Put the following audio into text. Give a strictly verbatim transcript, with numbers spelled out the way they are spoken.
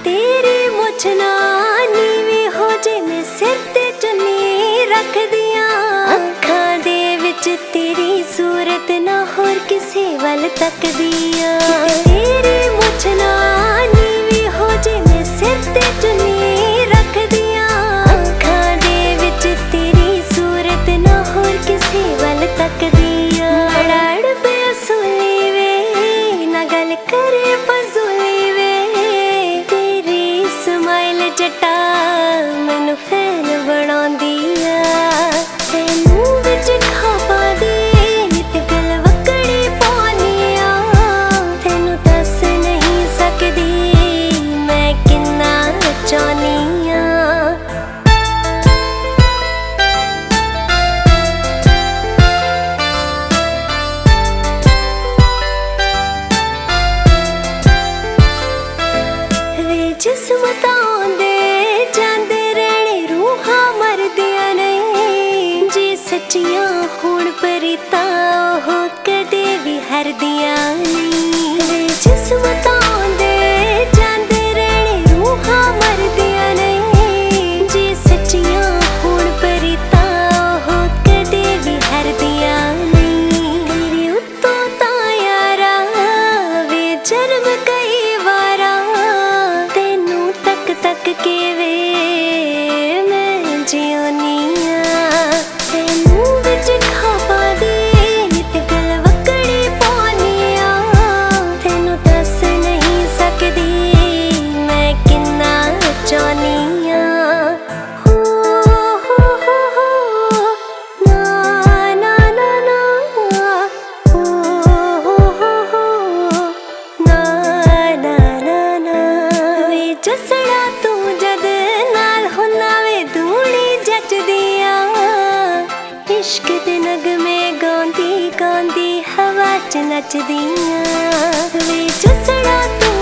तेरी मुछ ना नीवी हो जे मैं सिर ते चुन्नी रख दिया। अखां दे विच तेरी सूरत ना होर किसे वल तक दिया। तेरी मुछ ना नीवी हो जे मैं सिर ते चुन्नी रख दिया। अखां दे विच तेरी सूरत ना होर किसे वल तक दिया। लड़ पे असुली वे ना गल करे फजूली वे, तेरी स्माइल जटा मैनू फैन बनाउंदी आ। तैनू विच खाबा दे नित गल वकड़ी पाउनी आ। तैनू दस नहीं सकदी मैं किन्ना चाहनी आ। जिस्मतां दे जांदे रहने रूहां मरदियां नहीं, जे सच्चियां होण परीतां ओह कदे भी हरदियां नहीं। जिस्मतां दे जांदे रहने रूहां मरदियां नहीं, जे सच्चियां होण परीतां ओह कदे भी हरदियां नहीं। तेरे उत्तों तां यारा वे जन्म कई वारा, तक के वे मैं जियोनी आ। तैनू विच खाबा दे नित गल वकड़ी पाउनी आ। तैनू दस नहीं सकदी मैं किन्ना चाहनी आ। हो हो हो हो ना ना ना ना, हो हो हो हो ना ना ना ना। वे जसड़ा इश्क दे नगमे गांदी गांदी हवा च नचदियां। वे जसड़ा तू